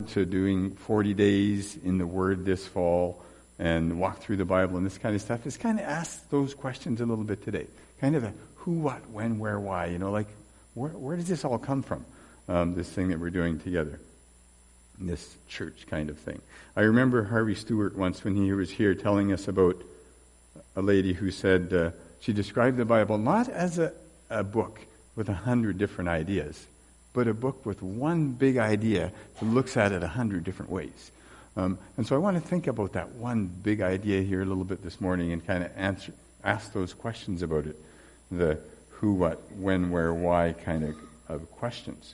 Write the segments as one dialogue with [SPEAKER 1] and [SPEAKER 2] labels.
[SPEAKER 1] to doing 40 days in the Word this fall and walk through the Bible and this kind of stuff is kind of ask those questions a little bit today. Kind of a who, what, when, where, why. Like where does this all come from? This thing that we're doing together. This church kind of thing. I remember Harvey Stewart once when he was here telling us about a lady who said she described the Bible not as a book with 100 different ideas, but a book with one big idea that looks at it 100 different ways. And so I want to think about that one big idea here a little bit this morning and kind of ask those questions about it. The who, what, when, where, why kind of questions.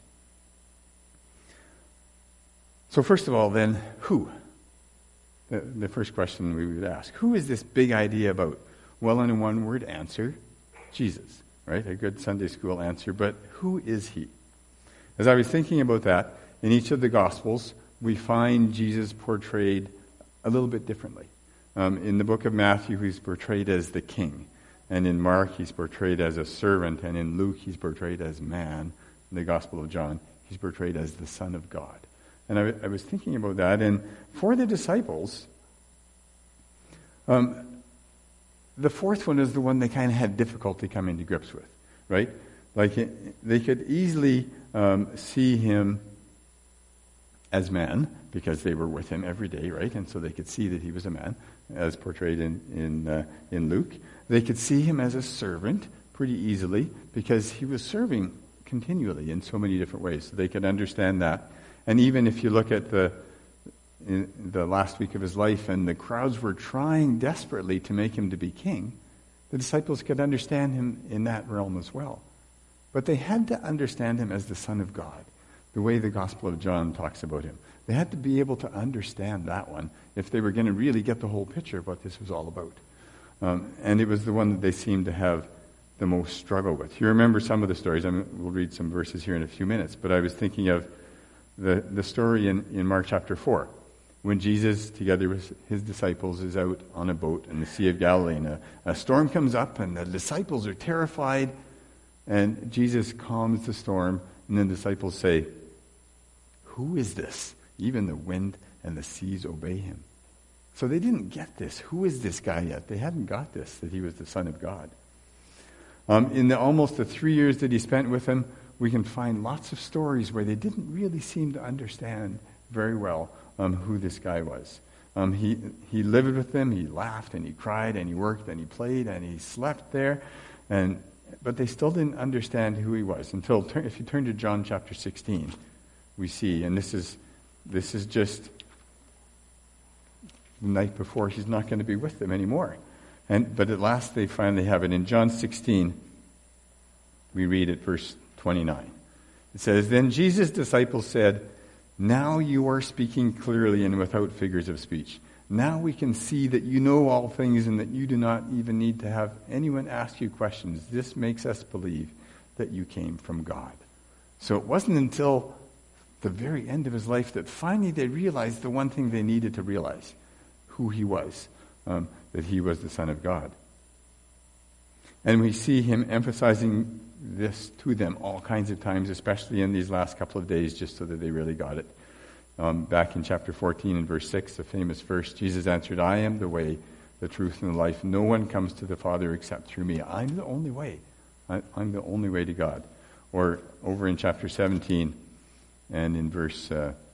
[SPEAKER 1] So first of all, then, who? The first question we would ask. Who is this big idea about? Well, in a one-word answer, Jesus, right? A good Sunday school answer, but who is he? As I was thinking about that, in each of the Gospels, we find Jesus portrayed a little bit differently. In the book of Matthew, he's portrayed as the king. And in Mark, he's portrayed as a servant. And in Luke, he's portrayed as man. In the Gospel of John, he's portrayed as the Son of God. And I was thinking about that. And for the disciples, the fourth one is the one they kind of had difficulty coming to grips with, right? Like they could easily see him as man because they were with him every day, right? And so they could see that he was a man, as portrayed in Luke. They could see him as a servant pretty easily because he was serving continually in so many different ways. So they could understand that. And even if you look at in the last week of his life and the crowds were trying desperately to make him to be king, the disciples could understand him in that realm as well. But they had to understand him as the Son of God, the way the Gospel of John talks about him. They had to be able to understand that one if they were going to really get the whole picture of what this was all about. And it was the one that they seemed to have the most struggle with. You remember some of the stories. We'll read some verses here in a few minutes, but I was thinking of the story in Mark chapter 4, when Jesus, together with his disciples, is out on a boat in the Sea of Galilee, and a storm comes up, and the disciples are terrified, and Jesus calms the storm, and the disciples say, "Who is this? Even the wind and the seas obey him." So they didn't get this. Who is this guy yet? They hadn't got this, that he was the Son of God. In almost the 3 years that he spent with them, we can find lots of stories where they didn't really seem to understand very well who this guy was. He lived with them, he laughed and he cried and he worked and he played and he slept there, but they still didn't understand who he was until, if you turn to John chapter 16, we see, and this is just the night before he's not going to be with them anymore. But at last they finally have it. In John 16, we read at verse 29. It says, "Then Jesus' disciples said, 'Now you are speaking clearly and without figures of speech. Now we can see that you know all things and that you do not even need to have anyone ask you questions. This makes us believe that you came from God.'" So it wasn't until the very end of his life that finally they realized the one thing they needed to realize, who he was, that he was the Son of God. And we see him emphasizing this to them all kinds of times, especially in these last couple of days, just so that they really got it. Back in chapter 14 and verse 6, the famous verse, Jesus answered, "I am the way, the truth, and the life. No one comes to the Father except through me." I'm the only way. I'm the only way to God. Or over in chapter 17 and in verse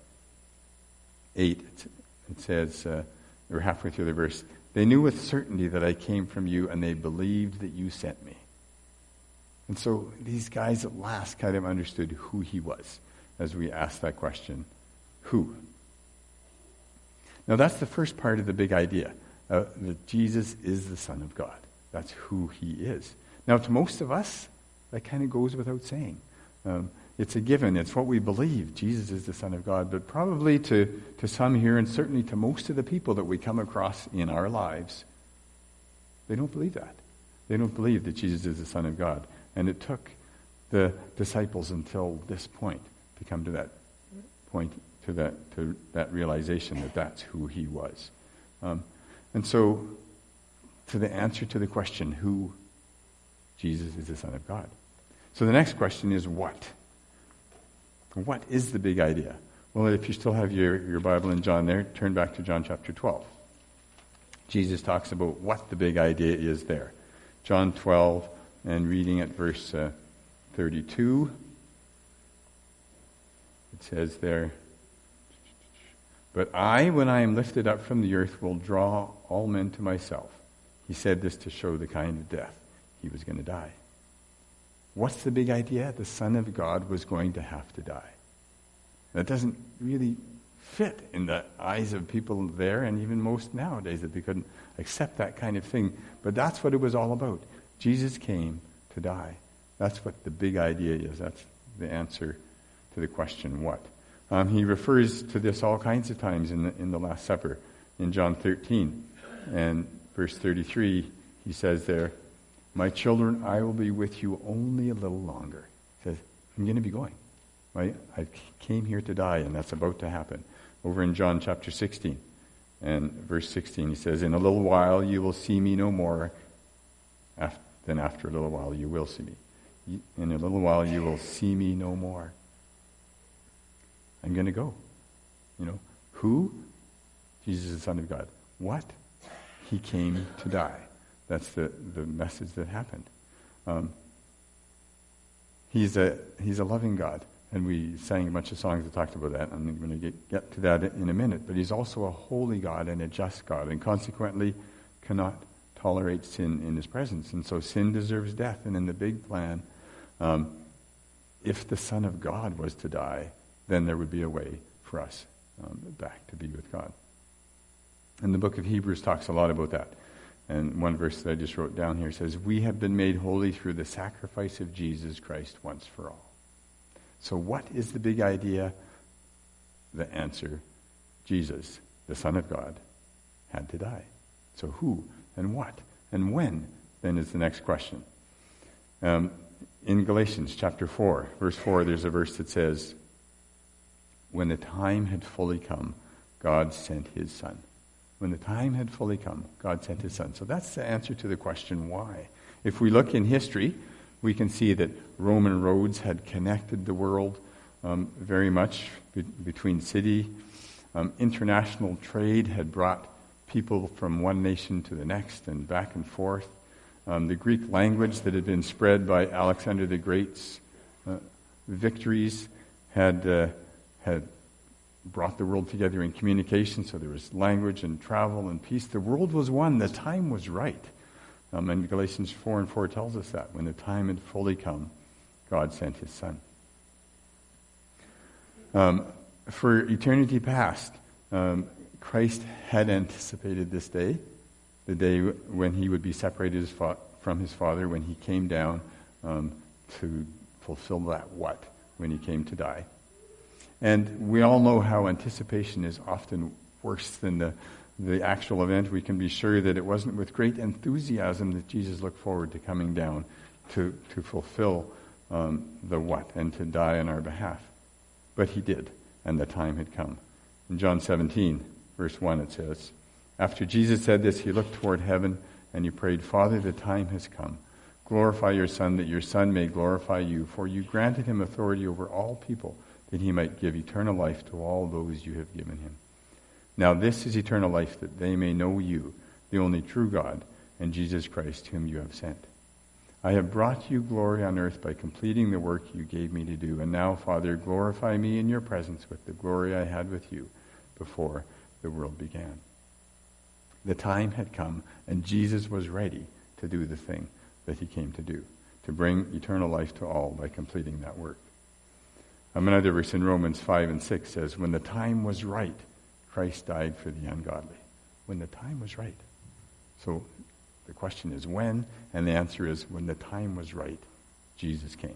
[SPEAKER 1] 8, it says, or halfway through the verse, "They knew with certainty that I came from you, and they believed that you sent me." And so these guys at last kind of understood who he was as we asked that question, who? Now that's the first part of the big idea, that Jesus is the Son of God. That's who he is. Now to most of us, that kind of goes without saying. It's a given. It's what we believe. Jesus is the Son of God. But probably to some here, and certainly to most of the people that we come across in our lives, they don't believe that. They don't believe that Jesus is the Son of God. And it took the disciples until this point to come to that point, to that realization that that's who he was. And so, to the answer to the question, who? Jesus is the Son of God. So the next question is what? What is the big idea? Well, if you still have your Bible in John there, turn back to John chapter 12. Jesus talks about what the big idea is there. John 12, and reading at verse 32, it says there, "But I, when I am lifted up from the earth, will draw all men to myself." He said this to show the kind of death he was going to die. What's the big idea? The Son of God was going to have to die. That doesn't really fit in the eyes of people there, and even most nowadays, that they couldn't accept that kind of thing. But that's what it was all about. Jesus came to die. That's what the big idea is. That's the answer to the question, what? He refers to this all kinds of times in the Last Supper. In John 13 and verse 33, he says there, "My children, I will be with you only a little longer." He says, I'm going to be going. Right? I came here to die, and that's about to happen. Over in John chapter 16 and verse 16, he says, "In a little while you will see me no more, then after a little while you will see me. In a little while you will see me no more." I'm going to go. Who? Jesus, the Son of God. What? He came to die. That's the message that happened. He's a loving God. And we sang a bunch of songs that talked about that. I'm going to get to that in a minute. But he's also a holy God and a just God, and consequently cannot tolerate sin in his presence. And so sin deserves death. And in the big plan, if the Son of God was to die, then there would be a way for us back to be with God. And the book of Hebrews talks a lot about that. And one verse that I just wrote down here says, "We have been made holy through the sacrifice of Jesus Christ once for all." So what is the big idea? The answer, Jesus, the Son of God, had to die. So who and what and when, then, is the next question. In Galatians chapter 4, verse 4, there's a verse that says, "When the time had fully come, God sent his Son." When the time had fully come, God sent his Son. So that's the answer to the question, why? If we look in history, we can see that Roman roads had connected the world very much between city. International trade had brought people from one nation to the next and back and forth. The Greek language that had been spread by Alexander the Great's victories had brought the world together in communication, so there was language and travel and peace. The world was one. The time was right. And Galatians 4:4 tells us that. When the time had fully come, God sent his Son. For eternity past, Christ had anticipated this day, the day when he would be separated from his Father, when he came down to fulfill that what, when he came to die. And we all know how anticipation is often worse than the actual event. We can be sure that it wasn't with great enthusiasm that Jesus looked forward to coming down to fulfill the what and to die on our behalf. But he did, and the time had come. In John 17, verse 1, it says, "After Jesus said this, he looked toward heaven and he prayed, 'Father, the time has come. Glorify your Son, that your Son may glorify you, for you granted him authority over all people, that he might give eternal life to all those you have given him. Now this is eternal life, that they may know you, the only true God, and Jesus Christ, whom you have sent. I have brought you glory on earth by completing the work you gave me to do. And now, Father, glorify me in your presence with the glory I had with you before the world began." The time had come, and Jesus was ready to do the thing that he came to do, to bring eternal life to all by completing that work. Another verse in Romans 5:6 says, "When the time was right, Christ died for the ungodly." When the time was right. So the question is when, and the answer is when the time was right, Jesus came.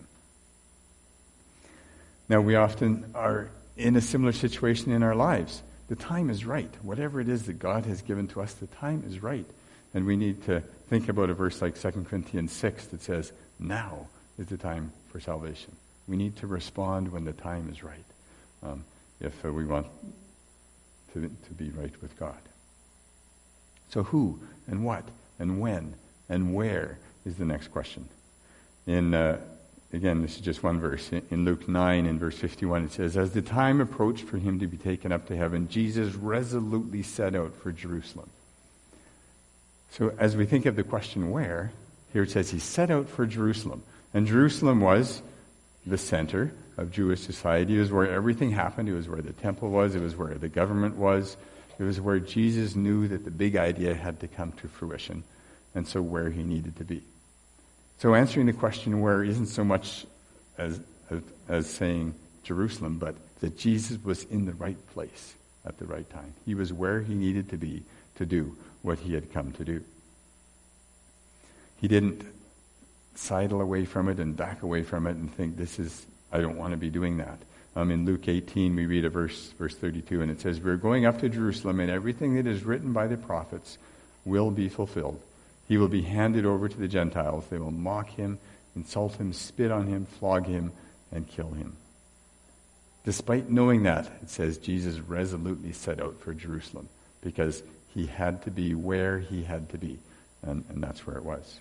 [SPEAKER 1] Now we often are in a similar situation in our lives. The time is right. Whatever it is that God has given to us, the time is right. And we need to think about a verse like 2 Corinthians 6 that says, now is the time for salvation. We need to respond when the time is right, if we want to be right with God. So who and what and when and where is the next question. In again, this is just one verse. In Luke 9, in verse 51, it says, "As the time approached for him to be taken up to heaven, Jesus resolutely set out for Jerusalem." So as we think of the question where, here it says he set out for Jerusalem. And Jerusalem was the center of Jewish society. It was where everything happened. It was where the temple was. It was where the government was. It was where Jesus knew that the big idea had to come to fruition, and so where he needed to be. So answering the question where isn't so much as saying Jerusalem, but that Jesus was in the right place at the right time. He was where he needed to be to do what he had come to do. He didn't sidle away from it and back away from it and think, I don't want to be doing that. In Luke 18, we read a verse 32, and it says, "We're going up to Jerusalem, and everything that is written by the prophets will be fulfilled. He will be handed over to the Gentiles. They will mock him, insult him, spit on him, flog him, and kill him." Despite knowing that, it says Jesus resolutely set out for Jerusalem because he had to be where he had to be, and that's where it was.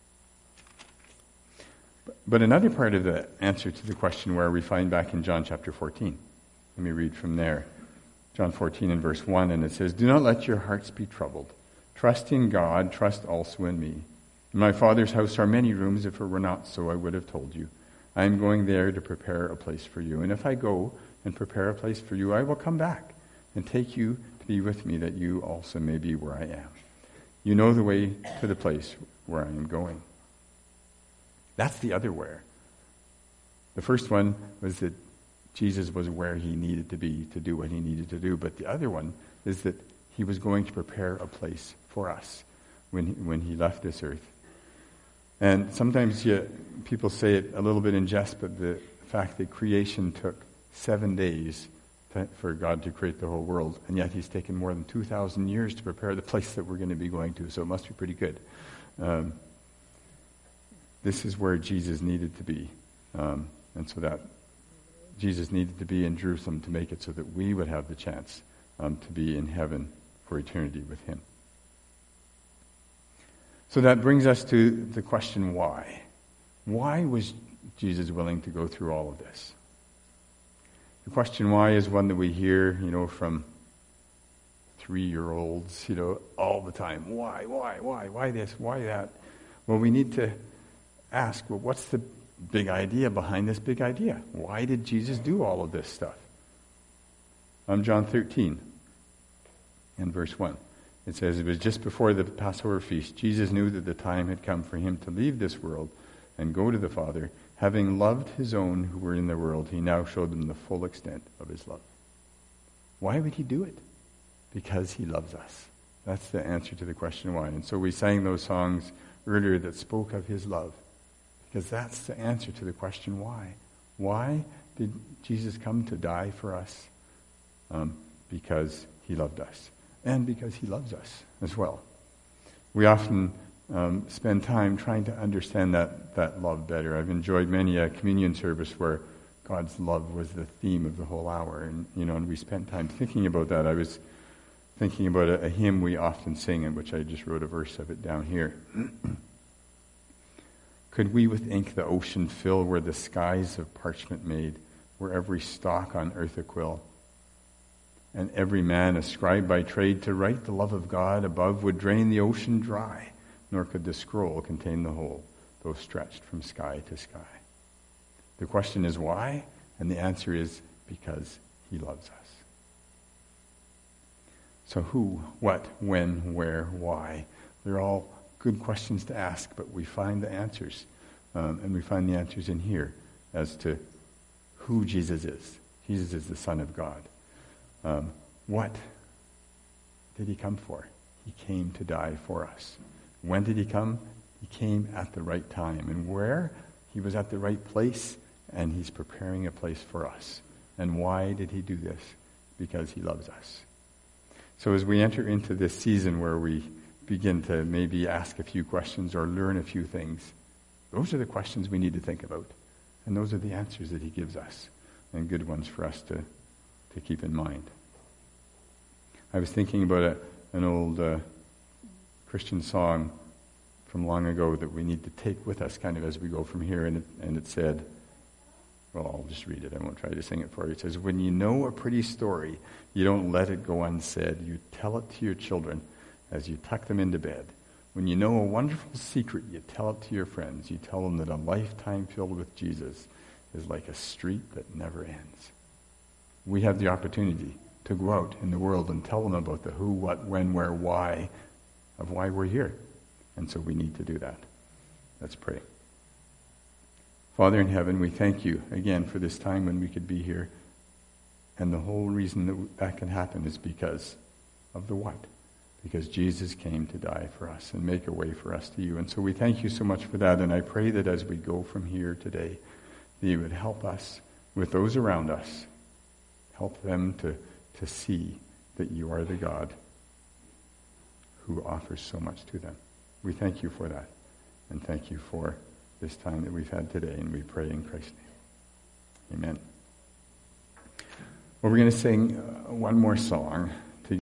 [SPEAKER 1] But another part of the answer to the question where we find back in John chapter 14. Let me read from there. John 14 and verse 1, and it says, "Do not let your hearts be troubled. Trust in God, trust also in me. In my Father's house are many rooms. If it were not so, I would have told you. I am going there to prepare a place for you. And if I go and prepare a place for you, I will come back and take you to be with me, that you also may be where I am. You know the way to the place where I am going." That's the other where. The first one was that Jesus was where he needed to be to do what he needed to do. But the other one is that he was going to prepare a place for us when he left this earth. And sometimes people say it a little bit in jest, but the fact that creation took 7 days for God to create the whole world, and yet he's taken more than 2,000 years to prepare the place that we're going to be going to, so it must be pretty good. This is where Jesus needed to be. And so that Jesus needed to be in Jerusalem to make it so that we would have the chance to be in heaven for eternity with him. So that brings us to the question why. Why was Jesus willing to go through all of this? The question why is one that we hear, from 3-year-olds, all the time. Why this, why that? Well, we need to ask, what's the big idea behind this big idea? Why did Jesus do all of this stuff? John 13 and verse 1. It says, "It was just before the Passover feast. Jesus knew that the time had come for him to leave this world and go to the Father. Having loved his own who were in the world, he now showed them the full extent of his love." Why would he do it? Because he loves us. That's the answer to the question why. And so we sang those songs earlier that spoke of his love. Because that's the answer to the question why. Why did Jesus come to die for us? Because he loved us. And because he loves us as well. We often spend time trying to understand that love better. I've enjoyed many a communion service where God's love was the theme of the whole hour. And we spent time thinking about that. I was thinking about a hymn we often sing, in which I just wrote a verse of it down here. "Could we with ink the ocean fill, where the skies of parchment made, where every stalk on earth a quill, and every man a scribe by trade, to write the love of God above would drain the ocean dry, nor could the scroll contain the whole, though stretched from sky to sky." The question is why? And the answer is because he loves us. So who, what, when, where, why? They're all good questions to ask, but we find the answers. And we find the answers in here as to who Jesus is. Jesus is the Son of God. What did he come for? He came to die for us. When did he come? He came at the right time. And where? He was at the right place, and he's preparing a place for us. And why did he do this? Because he loves us. So as we enter into this season where we begin to maybe ask a few questions or learn a few things, those are the questions we need to think about. And those are the answers that he gives us, and good ones for us to keep in mind. I was thinking about an old Christian song from long ago that we need to take with us kind of as we go from here. And it said, well, I'll just read it. I won't try to sing it for you. It says, when you know a pretty story, you don't let it go unsaid. You tell it to your children as you tuck them into bed. When you know a wonderful secret, you tell it to your friends. You tell them that a lifetime filled with Jesus is like a street that never ends. We have the opportunity to go out in the world and tell them about the who, what, when, where, why, of why we're here. And so we need to do that. Let's pray. Father in heaven, we thank you again for this time when we could be here. And the whole reason that can happen is because of the what? Because Jesus came to die for us and make a way for us to you. And so we thank you so much for that. And I pray that as we go from here today, that you would help us with those around us. Help them to see that you are the God who offers so much to them. We thank you for that. And thank you for this time that we've had today. And we pray in Christ's name. Amen. Well, we're going to sing one more song.